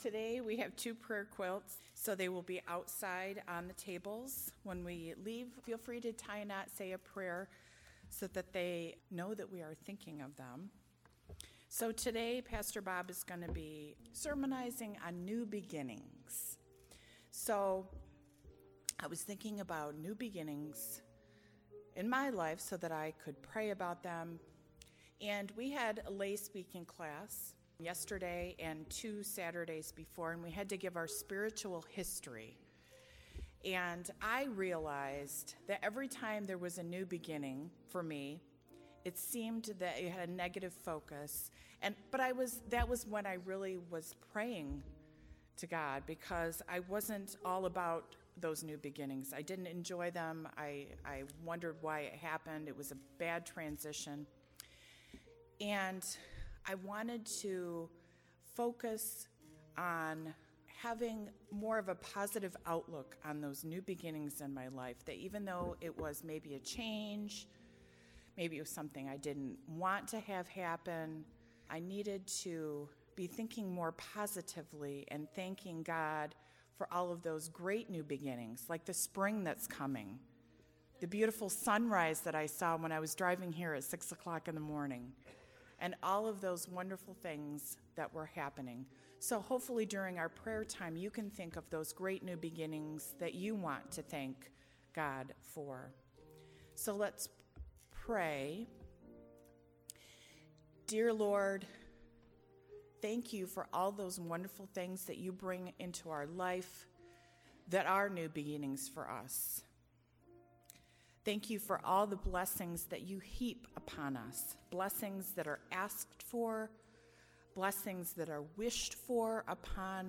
Today we have 2 prayer quilts, so they will be outside on the tables. When we leave, feel free to tie a knot, say a prayer, so that they know that we are thinking of them. So today, Pastor Bob is going to be sermonizing on new beginnings. So I was thinking about new beginnings in my life so that I could pray about them. And we had a lay speaking class yesterday and 2 Saturdays before, and we had to give our spiritual history. And I realized that every time there was a new beginning for me, it seemed that it had a negative focus. But that was when I really was praying to God, because I wasn't all about those new beginnings. I didn't enjoy them. I wondered why it happened. It was a bad transition. And I wanted to focus on having more of a positive outlook on those new beginnings in my life, that even though it was maybe a change, maybe it was something I didn't want to have happen, I needed to be thinking more positively and thanking God for all of those great new beginnings, like the spring that's coming, the beautiful sunrise that I saw when I was driving here at 6 o'clock in the morning, and all of those wonderful things that were happening. So hopefully during our prayer time, you can think of those great new beginnings that you want to thank God for. So let's pray. Dear Lord, thank you for all those wonderful things that you bring into our life that are new beginnings for us. Thank you for all the blessings that you heap upon us, blessings that are asked for, blessings that are wished for upon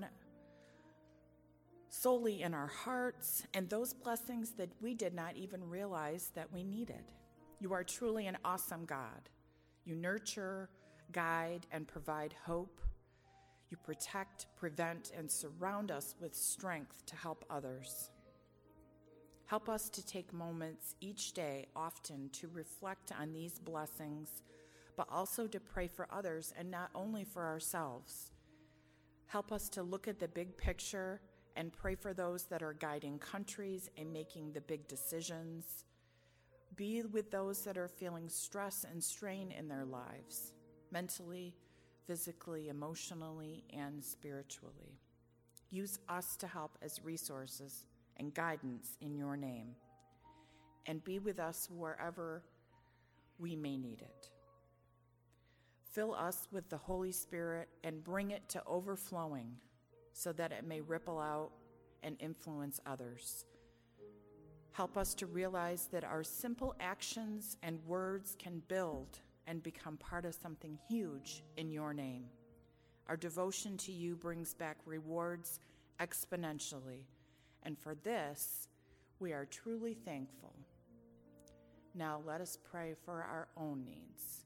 solely in our hearts, and those blessings that we did not even realize that we needed. You are truly an awesome God. You nurture, guide, and provide hope. You protect, prevent, and surround us with strength to help others. Help us to take moments each day, often, to reflect on these blessings, but also to pray for others and not only for ourselves. Help us to look at the big picture and pray for those that are guiding countries and making the big decisions. Be with those that are feeling stress and strain in their lives, mentally, physically, emotionally, and spiritually. Use us to help as resources and guidance in your name, and be with us wherever we may need it. Fill us with the Holy Spirit and bring it to overflowing so that it may ripple out and influence others. Help us to realize that our simple actions and words can build and become part of something huge in your name. Our devotion to you brings back rewards exponentially, and for this, we are truly thankful. Now let us pray for our own needs.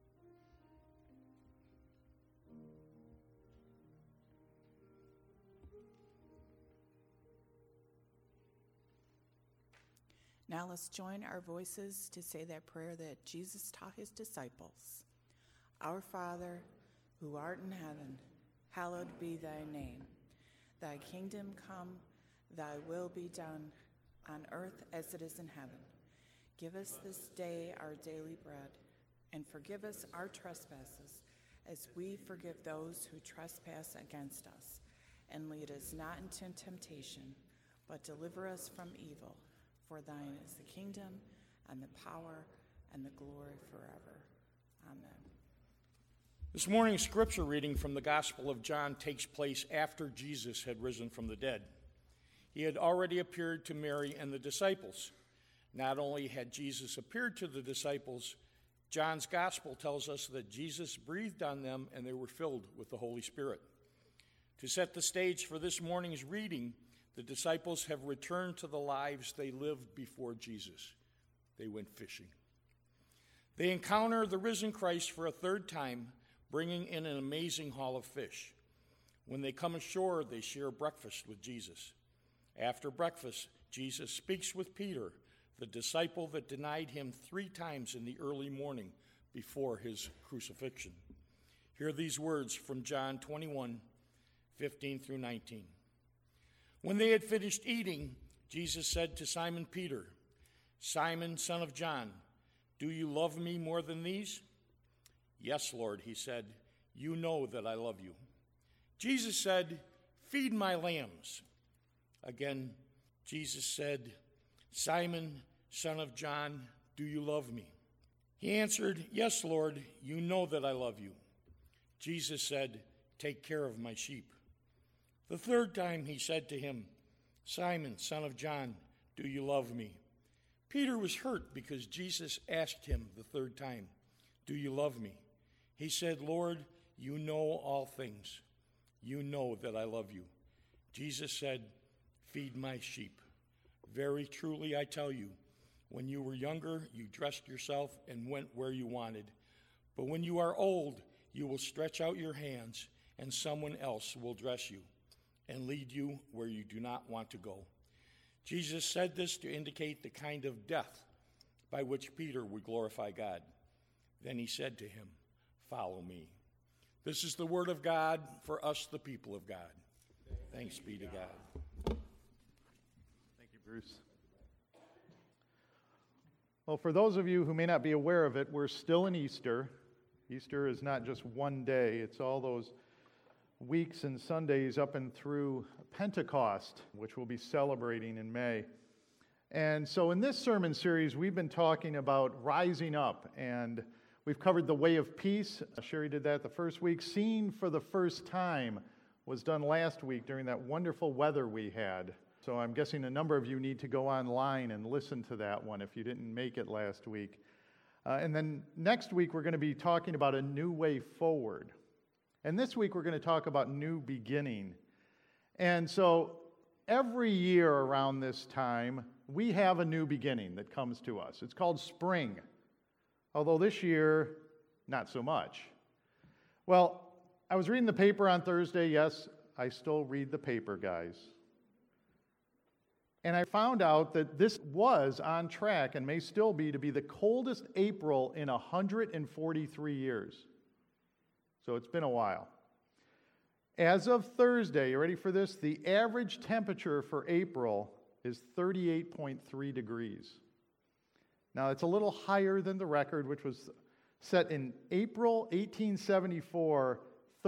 Now let's join our voices to say that prayer that Jesus taught his disciples. Our Father, who art in heaven, hallowed be thy name. Thy kingdom come, thy will be done, on earth as it is in heaven. Give us this day our daily bread, and forgive us our trespasses, as we forgive those who trespass against us. And lead us not into temptation, but deliver us from evil. For thine is the kingdom, and the power, and the glory forever. Amen. This morning's scripture reading from the Gospel of John takes place after Jesus had risen from the dead. He had already appeared to Mary and the disciples. Not only had Jesus appeared to the disciples, John's Gospel tells us that Jesus breathed on them and they were filled with the Holy Spirit. To set the stage for this morning's reading, the disciples have returned to the lives they lived before Jesus. They went fishing. They encounter the risen Christ for a third time, bringing in an amazing haul of fish. When they come ashore, they share breakfast with Jesus. After breakfast, Jesus speaks with Peter, the disciple that denied him 3 times in the early morning before his crucifixion. Hear these words from John 21, 15 through 19. When they had finished eating, Jesus said to Simon Peter, "Simon, son of John, do you love me more than these?" "Yes, Lord," he said, "you know that I love you." Jesus said, "Feed my lambs." Again, Jesus said, "Simon, son of John, do you love me?" He answered, "Yes, Lord, you know that I love you." Jesus said, "Take care of my sheep." The third time he said to him, "Simon, son of John, do you love me?" Peter was hurt because Jesus asked him the third time, "Do you love me?" He said, "Lord, you know all things. You know that I love you." Jesus said, "Feed my sheep. Very truly I tell you, when you were younger, you dressed yourself and went where you wanted. But when you are old, you will stretch out your hands, and someone else will dress you and lead you where you do not want to go." Jesus said this to indicate the kind of death by which Peter would glorify God. Then he said to him, "Follow me." This is the word of God for us, the people of God. Thanks be to God. Thank you, Bruce. Well, for those of you who may not be aware of it, we're still in Easter. Easter is not just one day, it's all those weeks and Sundays up and through Pentecost, which we'll be celebrating in May. And so in this sermon series, we've been talking about rising up, and we've covered the way of peace. Sherry did that the first week. Seeing for the first time was done last week during that wonderful weather we had. So I'm guessing a number of you need to go online and listen to that one if you didn't make it last week. And then next week, we're going to be talking about a new way forward. And this week, we're going to talk about new beginning. And so every year around this time, we have a new beginning that comes to us. It's called spring. Although this year, not so much. Well, I was reading the paper on Thursday. Yes, I still read the paper, guys. And I found out that this was on track and may still be to be the coldest April in 143 years. So it's been a while. As of Thursday, you ready for this? The average temperature for April is 38.3 degrees. Now, it's a little higher than the record, which was set in April 1874,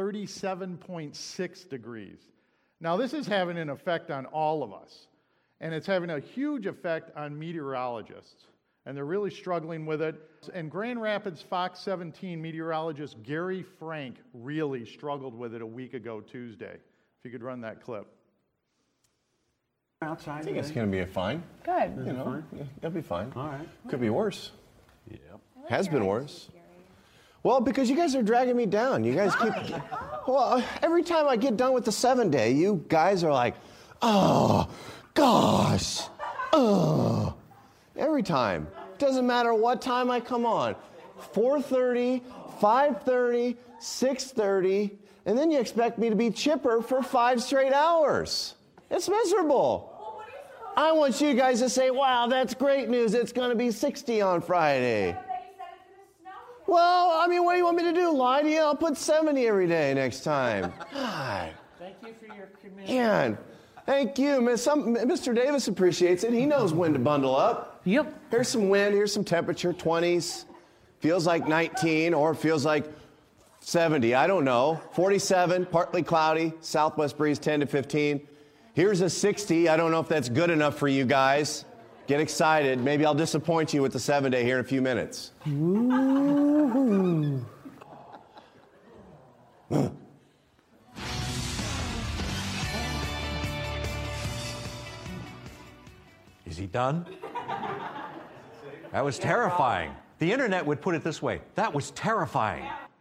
37.6 degrees. Now, this is having an effect on all of us. And it's having a huge effect on meteorologists. And they're really struggling with it. And Grand Rapids Fox 17 meteorologist Gary Frank really struggled with it a week ago Tuesday. If you could run that clip. Outside. I think it's going to be fine. Good. You know, it'll be fine. All right. Could be worse. Yep. Has been worse. Well, because you guys are dragging me down. You guys keep... Well, every time I get done with the 7-day, you guys are like, "Oh, gosh. Oh." Every time. Doesn't matter what time I come on. 4:30, 5:30, 6:30, and then you expect me to be chipper for 5 straight hours. It's miserable. I want you guys to say, "Wow, that's great news. It's going to be 60 on Friday." Well, I mean, what do you want me to do? Lie to you? I'll put 70 every day next time. God. Thank you for your commitment. Man, thank you. Mr. Davis appreciates it. He knows when to bundle up. Yep. Here's some wind. Here's some temperature, 20s. Feels like 19 or feels like 70. I don't know. 47, partly cloudy. Southwest breeze 10 to 15. Here's a 60. I don't know if that's good enough for you guys. Get excited. Maybe I'll disappoint you with the 7-day here in a few minutes. Ooh. Is he done? That was terrifying. The internet would put it this way. That was terrifying.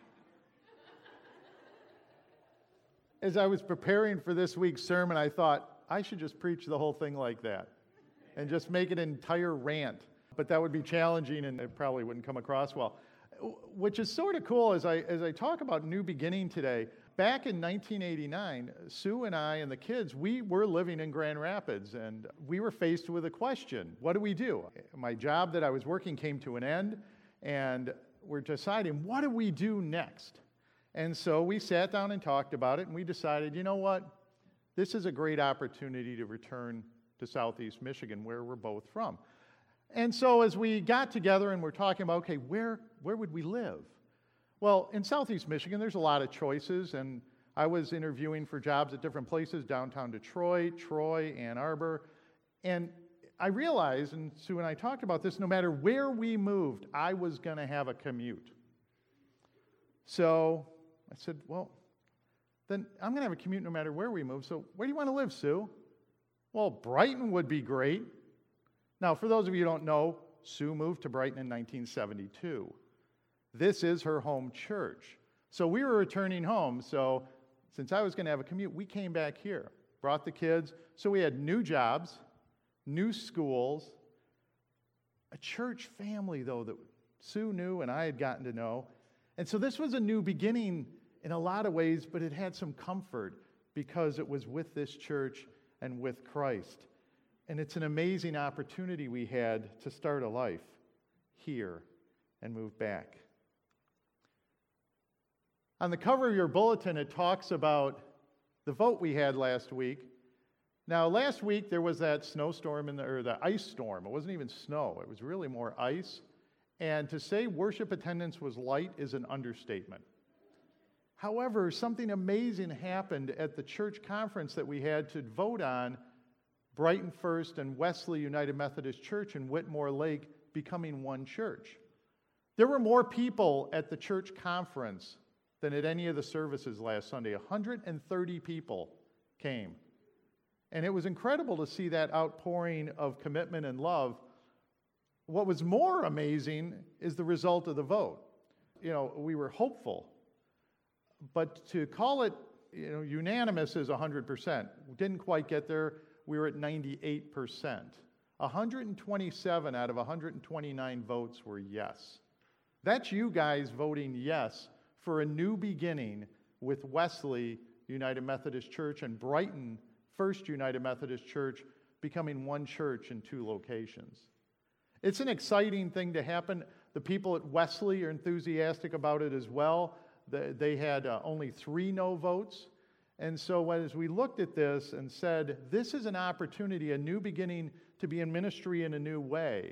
As I was preparing for this week's sermon, I thought I should just preach the whole thing like that and just make it an entire rant. But that would be challenging and it probably wouldn't come across well. Which is sort of cool as I talk about new beginning today. Back in 1989, Sue and I and the kids, we were living in Grand Rapids, and we were faced with a question. What do we do? My job that I was working came to an end, and we're deciding, what do we do next? And so we sat down and talked about it, and we decided, you know what? This is a great opportunity to return to Southeast Michigan, where we're both from. And so as we got together and we're talking about, okay, where would we live? Well, in Southeast Michigan, there's a lot of choices, and I was interviewing for jobs at different places, downtown Detroit, Troy, Ann Arbor, and I realized, and Sue and I talked about this, no matter where we moved, I was going to have a commute. So I said, well, then I'm going to have a commute no matter where we move, so where do you want to live, Sue? Well, Brighton would be great. Now, for those of you who don't know, Sue moved to Brighton in 1972. This is her home church. So we were returning home, so since I was going to have a commute, we came back here, brought the kids. So we had new jobs, new schools, a church family, though, that Sue knew and I had gotten to know. And so this was a new beginning in a lot of ways, but it had some comfort because it was with this church and with Christ. And it's an amazing opportunity we had to start a life here and move back. On the cover of your bulletin, it talks about the vote we had last week. Now, last week there was that snowstorm or the ice storm. It wasn't even snow. It was really more ice. And to say worship attendance was light is an understatement. However, something amazing happened at the church conference that we had to vote on Brighton First and Wesley United Methodist Church in Whitmore Lake becoming one church. There were more people at the church conference than at any of the services last Sunday. 130 people came. And it was incredible to see that outpouring of commitment and love. What was more amazing is the result of the vote. You know, we were hopeful. But to call it, unanimous is 100%. We didn't quite get there. We were at 98%. 127 out of 129 votes were yes. That's you guys voting yes for a new beginning with Wesley United Methodist Church and Brighton First United Methodist Church becoming one church in two locations. It's an exciting thing to happen. The people at Wesley are enthusiastic about it as well. They had only 3 no votes. And so as we looked at this and said, this is an opportunity, a new beginning to be in ministry in a new way.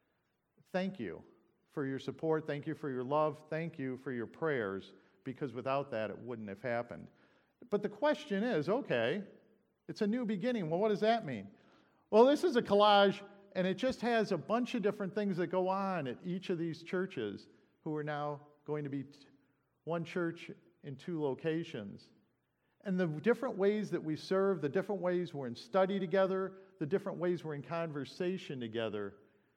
Thank you for your support. Thank you for your love. Thank you for your prayers, because without that, it wouldn't have happened. But the question is, okay, it's a new beginning. Well, what does that mean? Well, this is a collage, and it just has a bunch of different things that go on at each of these churches who are now going to be one church in 2 locations. And the different ways that we serve, the different ways we're in study together, the different ways we're in conversation together.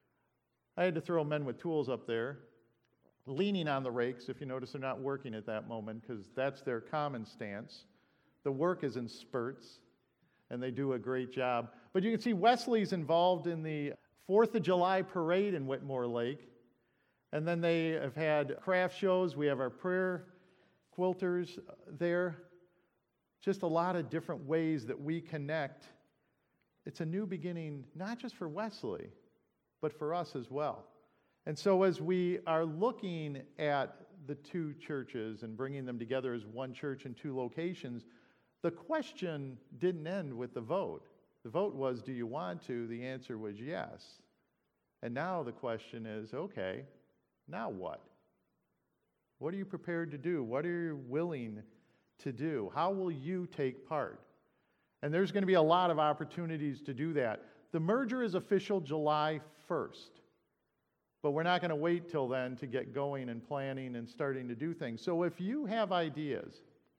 I had to throw Men with Tools up there, leaning on the rakes. If you notice, they're not working at that moment because that's their common stance. The work is in spurts, and they do a great job. But you can see Wesley's involved in the 4th of July parade in Whitmore Lake. And then they have had craft shows. We have our prayer quilters there. Just a lot of different ways that we connect. It's a new beginning, not just for Wesley, but for us as well. And so as we are looking at the 2 churches and bringing them together as one church in 2 locations, the question didn't end with the vote. The vote was, do you want to? The answer was yes. And now the question is, okay, now what? What are you prepared to do? What are you willing to do? How will you take part? And there's going to be a lot of opportunities to do that. The merger is official July 1st. But we're not going to wait till then to get going and planning and starting to do things. So if you have ideas,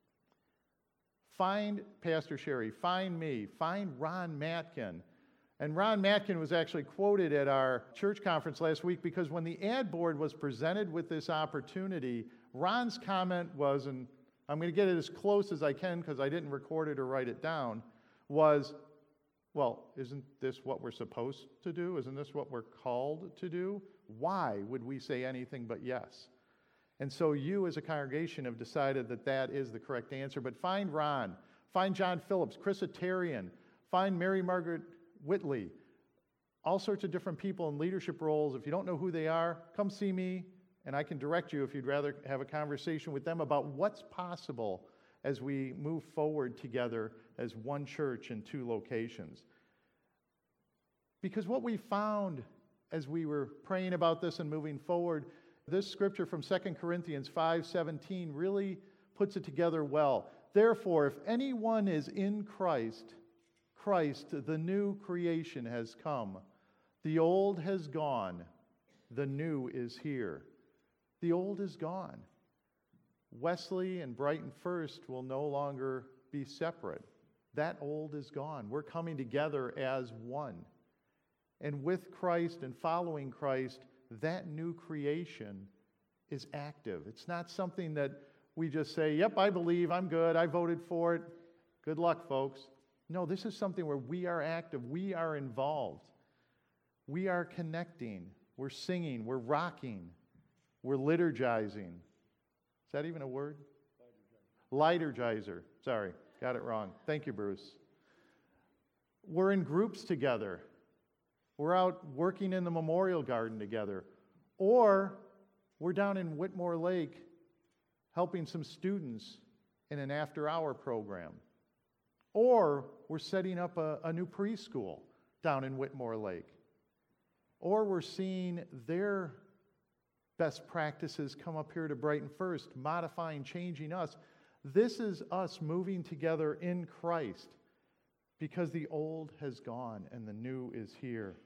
find Pastor Sherry, find me, find Ron Matkin. And Ron Matkin was actually quoted at our church conference last week because when the ad board was presented with this opportunity, Ron's comment was, and I'm going to get it as close as I can because I didn't record it or write it down, was, well, isn't this what we're supposed to do? Isn't this what we're called to do? Why would we say anything but yes? And so you as a congregation have decided that that is the correct answer. But find Ron, find John Phillips, Chris Atarian, find Mary Margaret Whitley, all sorts of different people in leadership roles. If you don't know who they are, come see me And I can direct you if you'd rather have a conversation with them about what's possible as we move forward together as one church in 2 locations. Because what we found as we were praying about this and moving forward, this scripture from 2 Corinthians 5:17 really puts it together well. Therefore, if anyone is in Christ, Christ, the new creation, has come. The old has gone. The new is here. The old is gone. Wesley and Brighton First will no longer be separate. That old is gone. We're coming together as one. And with Christ and following Christ, that new creation is active. It's not something that we just say, yep, I believe, I'm good, I voted for it. Good luck, folks. No, this is something where we are active, we are involved. We are connecting, we're singing, we're rocking, we're liturgizing. Is that even a word? Liturgizer. Sorry, got it wrong. Thank you, Bruce. We're in groups together. We're out working in the memorial garden together. Or we're down in Whitmore Lake helping some students in an after-hour program. Or we're setting up a new preschool down in Whitmore Lake. Or we're seeing their best practices come up here to Brighton First, modifying, changing us. This is us moving together in Christ because the old has gone and the new is here.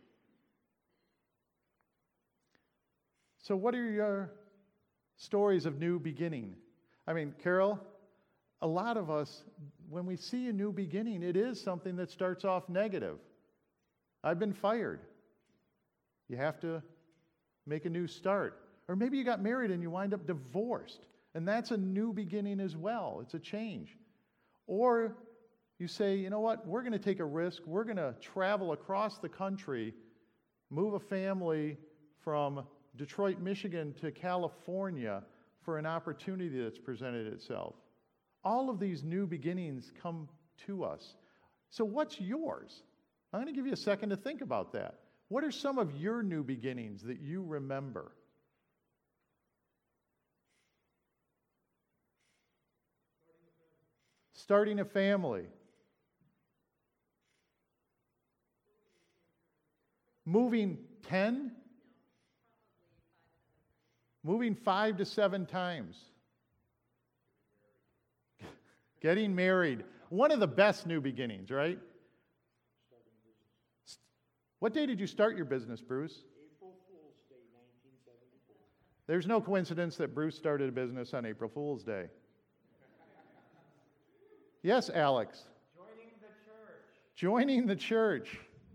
So what are your stories of new beginning? I mean, Carol, a lot of us, when we see a new beginning, it is something that starts off negative. I've been fired. You have to make a new start. Or maybe you got married and you wind up divorced, and that's a new beginning as well. It's a change. Or you say, you know what, we're going to take a risk. We're going to travel across the country, move a family from Detroit, Michigan to California for an opportunity that's presented itself. All of these new beginnings come to us. So what's yours? I'm going to give you a second to think about that. What are some of your new beginnings that you remember? Starting a family. Moving 10? Moving 5 to 7 times. Getting married. One of the best new beginnings, right? What day did you start your business, Bruce? April Fool's Day, 1974. There's no coincidence that Bruce started a business on April Fool's Day. Yes, Alex. Joining the church. Joining the church.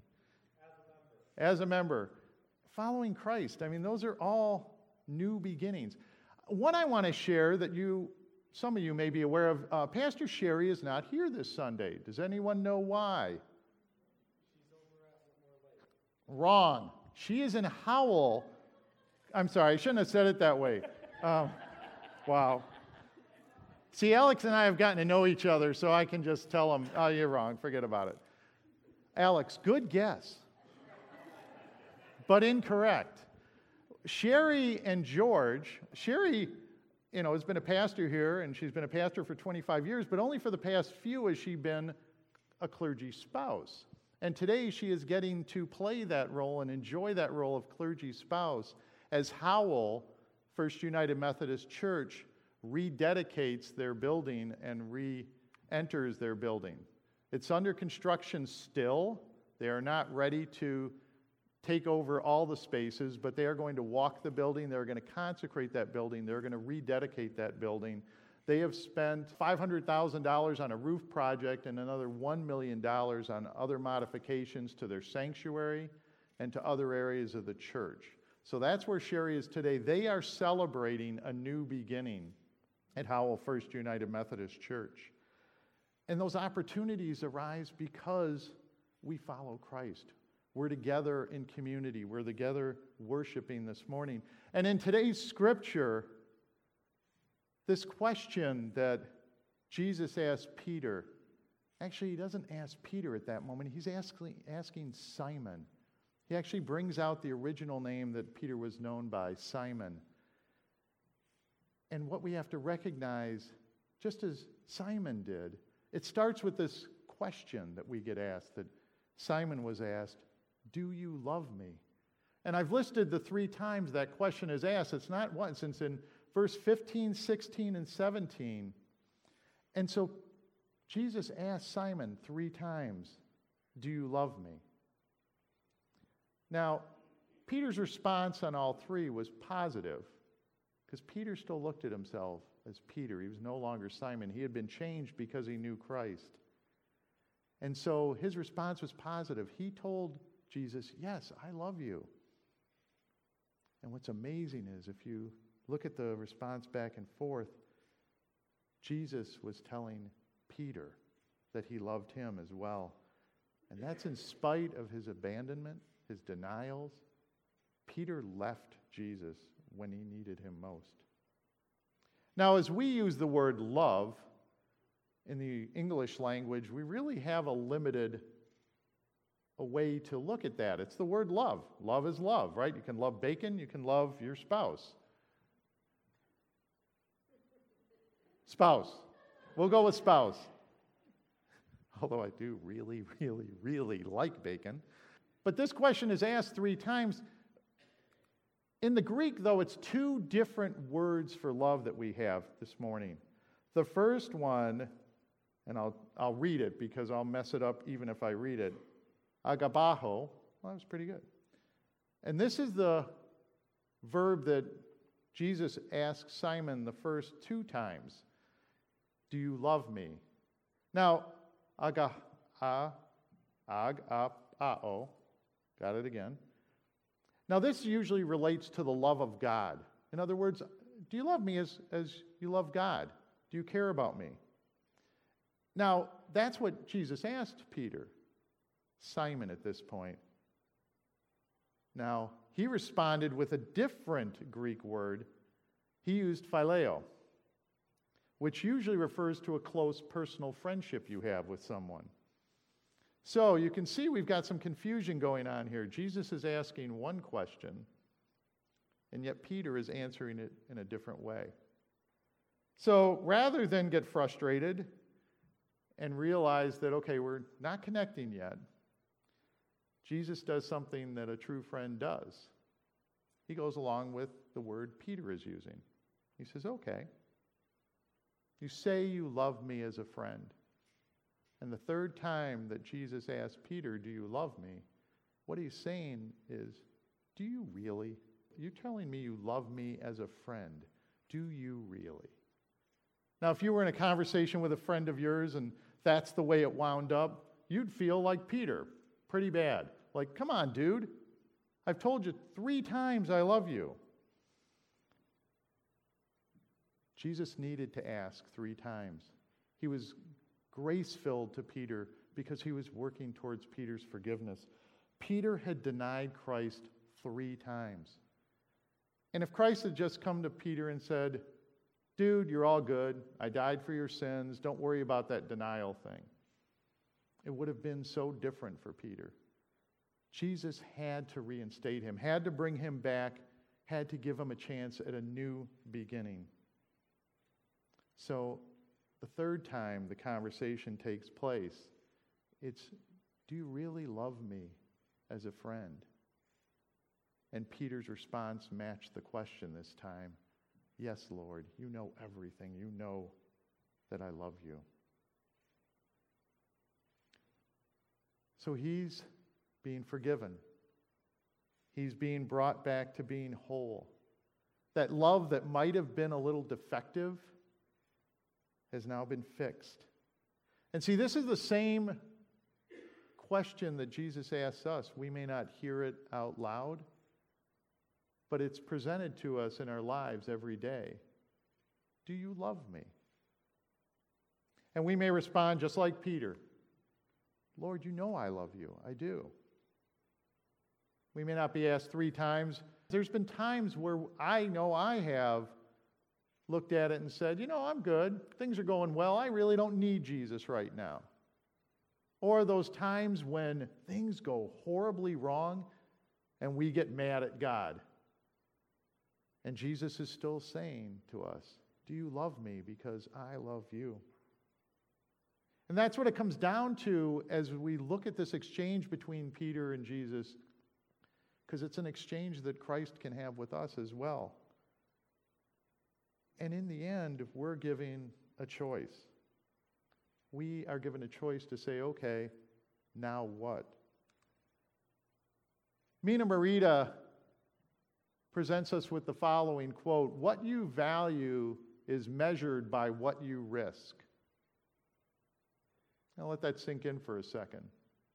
As a member. Following Christ. I mean, those are all new beginnings. What I want to share that some of you may be aware of, Pastor Sherry is not here this Sunday. Does anyone know why? She's over at Whitmore Lake. Wrong. She is in Howell. I'm sorry, I shouldn't have said it that way. Wow. See, Alex and I have gotten to know each other, so I can just tell him, oh, you're wrong, forget about it. Alex, good guess, but incorrect. Sherry and George, Sherry, has been a pastor here, and she's been a pastor for 25 years, but only for the past few has she been a clergy spouse. And today she is getting to play that role and enjoy that role of clergy spouse as Howell, First United Methodist Church, rededicates their building and re-enters their building. It's under construction still. They are not ready to take over all the spaces, but they are going to walk the building. They're going to consecrate that building. They're going to rededicate that building. They have spent $500,000 on a roof project and another $1 million on other modifications to their sanctuary and to other areas of the church. So that's where Sherry is today. They are celebrating a new beginning at Howell First United Methodist Church. And those opportunities arise because we follow Christ. We're together in community. We're together worshiping this morning. And in today's scripture, this question that Jesus asked Peter, actually he doesn't ask Peter at that moment. He's asking Simon. He actually brings out the original name that Peter was known by, Simon. And what we have to recognize, just as Simon did, it starts with this question that we get asked, that Simon was asked, do you love me? And I've listed the 3 times that question is asked. It's not once. It's in verse 15, 16, and 17. And so Jesus asked Simon 3 times, do you love me? Now, Peter's response on all 3 was positive, because Peter still looked at himself as Peter. He was no longer Simon. He had been changed because he knew Christ. And so his response was positive. He told Jesus, yes, I love you. And what's amazing is if you look at the response back and forth, Jesus was telling Peter that he loved him as well. And that's in spite of his abandonment, his denials. Peter left Jesus when he needed him most. Now, as we use the word love in the English language, we really have a way to look at that. It's the word love. Love is love, right? You can love bacon, you can love your spouse. Spouse. We'll go with spouse. Although I do really, really, really like bacon. But this question is asked 3 times. In the Greek, though, it's 2 different words for love that we have this morning. The first one, and I'll read it because I'll mess it up even if I read it. Agabaho. Well, that was pretty good. And this is the verb that Jesus asked Simon the first 2 times. Do you love me? Now, agapao. Got it again. Now, this usually relates to the love of God. In other words, do you love me as you love God? Do you care about me? Now, that's what Jesus asked Peter, Simon at this point. Now, he responded with a different Greek word. He used phileo, which usually refers to a close personal friendship you have with someone. So you can see we've got some confusion going on here. Jesus is asking one question, and yet Peter is answering it in a different way. So rather than get frustrated and realize that, okay, we're not connecting yet, Jesus does something that a true friend does. He goes along with the word Peter is using. He says, okay, you say you love me as a friend. And the 3rd time that Jesus asked Peter, do you love me? What he's saying is, do you really? You're telling me you love me as a friend. Do you really? Now, if you were in a conversation with a friend of yours and that's the way it wound up, you'd feel like Peter, pretty bad. Like, come on, dude. I've told you 3 times I love you. Jesus needed to ask 3 times. He was grace-filled to Peter because he was working towards Peter's forgiveness. Peter had denied Christ 3 times. And if Christ had just come to Peter and said, dude, you're all good. I died for your sins. Don't worry about that denial thing. It would have been so different for Peter. Jesus had to reinstate him, had to bring him back, had to give him a chance at a new beginning. So the 3rd time the conversation takes place, it's, do you really love me as a friend? And Peter's response matched the question this time. Yes, Lord, you know everything. You know that I love you. So he's being forgiven. He's being brought back to being whole. That love that might have been a little defective has now been fixed. And see, this is the same question that Jesus asks us. We may not hear it out loud, but it's presented to us in our lives every day. Do you love me? And we may respond just like Peter. Lord, you know I love you. I do. We may not be asked 3 times. There's been times where I know I have looked at it and said, you know, I'm good. Things are going well. I really don't need Jesus right now. Or those times when things go horribly wrong and we get mad at God. And Jesus is still saying to us, do you love me because I love you? And that's what it comes down to as we look at this exchange between Peter and Jesus, because it's an exchange that Christ can have with us as well. And in the end, we're giving a choice. We are given a choice to say, okay, now what? Mina Morita presents us with the following quote, "What you value is measured by what you risk." Now let that sink in for a second.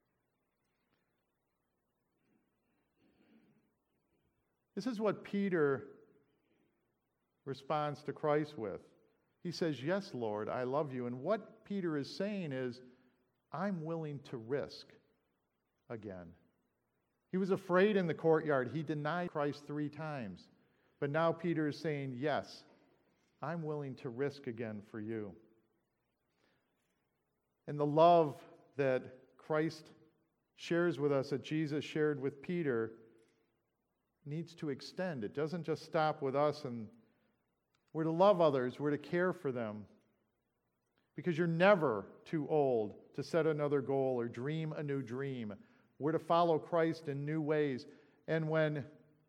This is what Peter responds to Christ with. He says, yes, Lord, I love you. And what Peter is saying is, I'm willing to risk again. He was afraid in the courtyard. He denied Christ 3 times. But now Peter is saying, yes, I'm willing to risk again for you. And the love that Christ shares with us, that Jesus shared with Peter, needs to extend. It doesn't just stop with us, and we're to love others, we're to care for them. Because you're never too old to set another goal or dream a new dream. We're to follow Christ in new ways. And when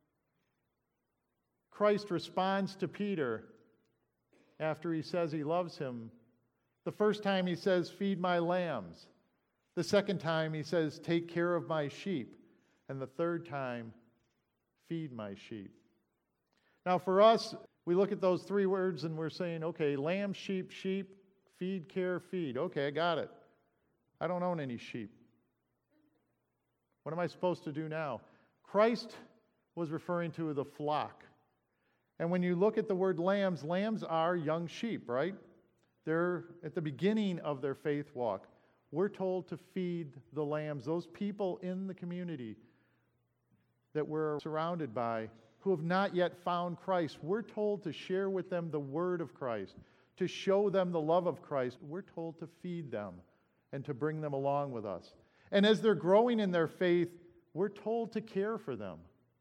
Christ responds to Peter after he says he loves him, the first time he says, feed my lambs. The second time he says, take care of my sheep. And the third time, feed my sheep. Now for us, we look at those 3 words and we're saying, okay, lamb, sheep, sheep, feed, care, feed. Okay, I got it. I don't own any sheep. What am I supposed to do now? Christ was referring to the flock. And when you look at the word lambs, lambs are young sheep, right? They're at the beginning of their faith walk. We're told to feed the lambs, those people in the community that we're surrounded by who have not yet found Christ. We're told to share with them the word of Christ, to show them the love of Christ. We're told to feed them and to bring them along with us. And as they're growing in their faith, we're told to care for them.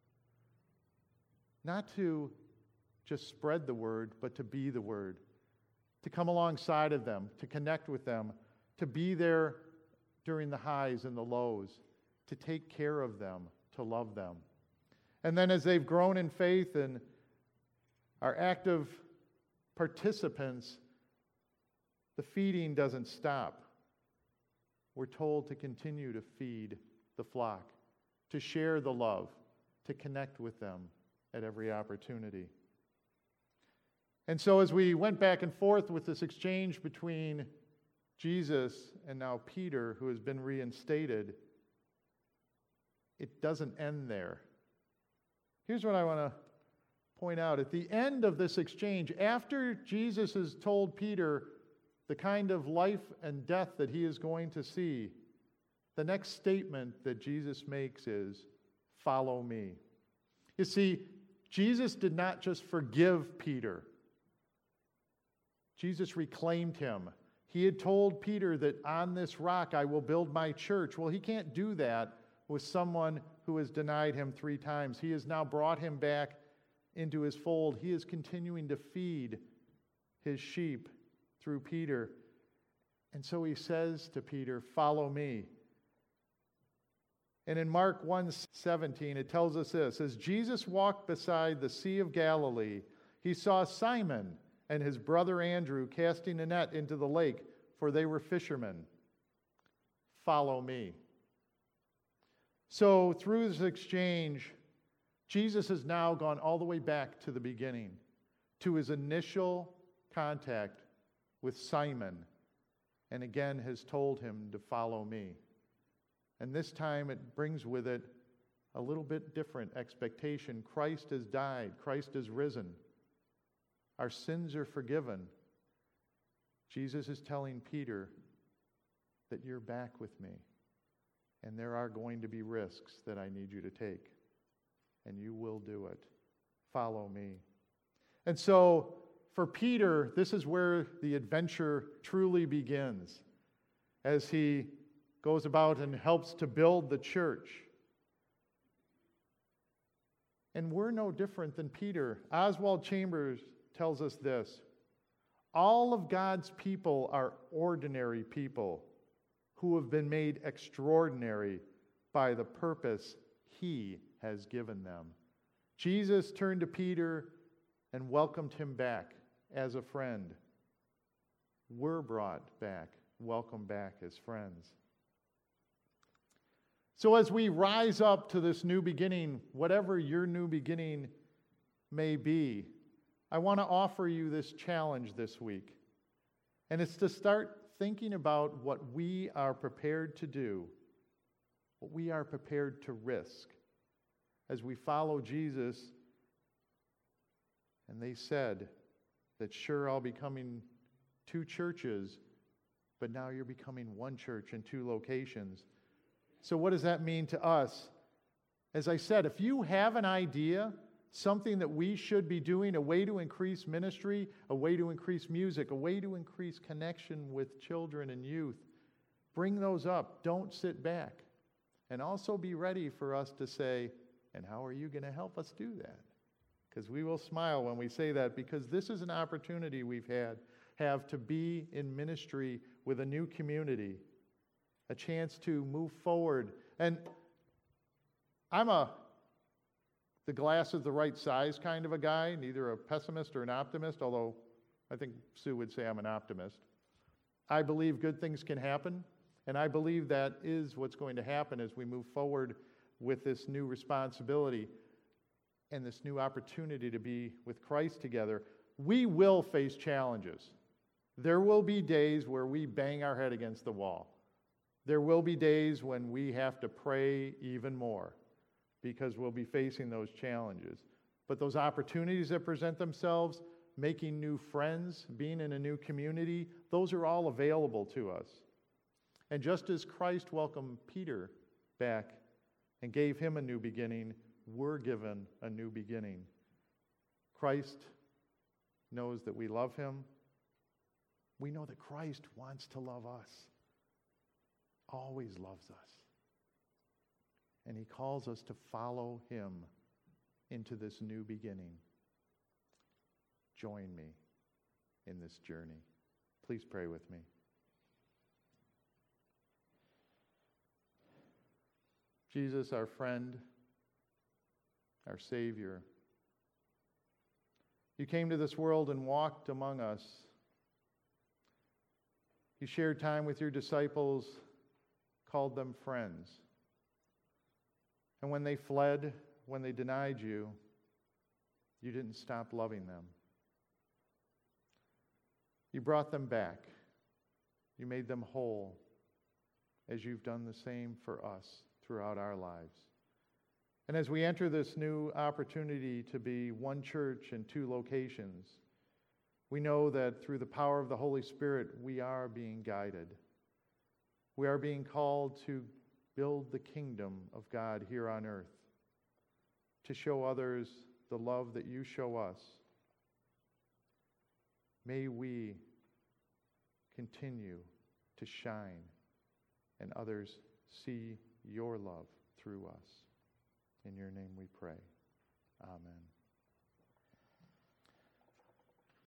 Not to just spread the word, but to be the word. To come alongside of them, to connect with them, to be there during the highs and the lows, to take care of them, to love them. And then as they've grown in faith and are active participants, the feeding doesn't stop. We're told to continue to feed the flock, to share the love, to connect with them at every opportunity. And so as we went back and forth with this exchange between Jesus and now Peter, who has been reinstated, it doesn't end there. Here's what I want to point out. At the end of this exchange, after Jesus has told Peter the kind of life and death that he is going to see, the next statement that Jesus makes is, follow me. You see, Jesus did not just forgive Peter. Jesus reclaimed him. He had told Peter that on this rock I will build my church. Well, he can't do that with someone who has denied him 3 times. He has now brought him back into his fold. He is continuing to feed his sheep through Peter. And so he says to Peter, follow me. And in Mark 1:17, it tells us this: as Jesus walked beside the Sea of Galilee, he saw Simon and his brother Andrew casting a net into the lake, for they were fishermen. Follow me. So through this exchange, Jesus has now gone all the way back to the beginning, to his initial contact with Simon, and again has told him to follow me. And this time it brings with it a little bit different expectation. Christ has died. Christ has risen. Our sins are forgiven. Jesus is telling Peter that you're back with me, and there are going to be risks that I need you to take, and you will do it. Follow me. And so, for Peter, this is where the adventure truly begins, as he goes about and helps to build the church. And we're no different than Peter. Oswald Chambers tells us this: all of God's people are ordinary people who have been made extraordinary by the purpose He has given them. Jesus turned to Peter and welcomed him back as a friend. We're brought back, welcomed back as friends. So as we rise up to this new beginning, whatever your new beginning may be, I want to offer you this challenge this week. And it's to start thinking about what we are prepared to do, what we are prepared to risk as we follow Jesus. And they said that, sure, I'll be coming 2 churches, but now you're becoming 1 church in 2 locations. So what does that mean to us? As I said, if you have an idea, something that we should be doing, a way to increase ministry, a way to increase music, a way to increase connection with children and youth, bring those up. Don't sit back. And also be ready for us to say, and how are you going to help us do that? Because we will smile when we say that, because this is an opportunity we've have to be in ministry with a new community, a chance to move forward. And I'm the glass is the right size kind of a guy, neither a pessimist or an optimist, although I think Sue would say I'm an optimist. I believe good things can happen, and I believe that is what's going to happen as we move forward with this new responsibility and this new opportunity to be with Christ together. We will face challenges. There will be days where we bang our head against the wall. There will be days when we have to pray even more because we'll be facing those challenges. But those opportunities that present themselves, making new friends, being in a new community, those are all available to us. And just as Christ welcomed Peter back and gave him a new beginning, we're given a new beginning. Christ knows that we love him. We know that Christ wants to love us, always loves us. And he calls us to follow him into this new beginning. Join me in this journey. Please pray with me. Jesus, our friend, our Savior, you came to this world and walked among us. You shared time with your disciples, called them friends. And when they fled, when they denied you, you didn't stop loving them. You brought them back. You made them whole, as you've done the same for us throughout our lives. And as we enter this new opportunity to be 1 church in 2 locations, we know that through the power of the Holy Spirit, we are being guided. We are being called to build the kingdom of God here on earth, to show others the love that you show us. May we continue to shine and others see your love through us. In your name we pray. Amen.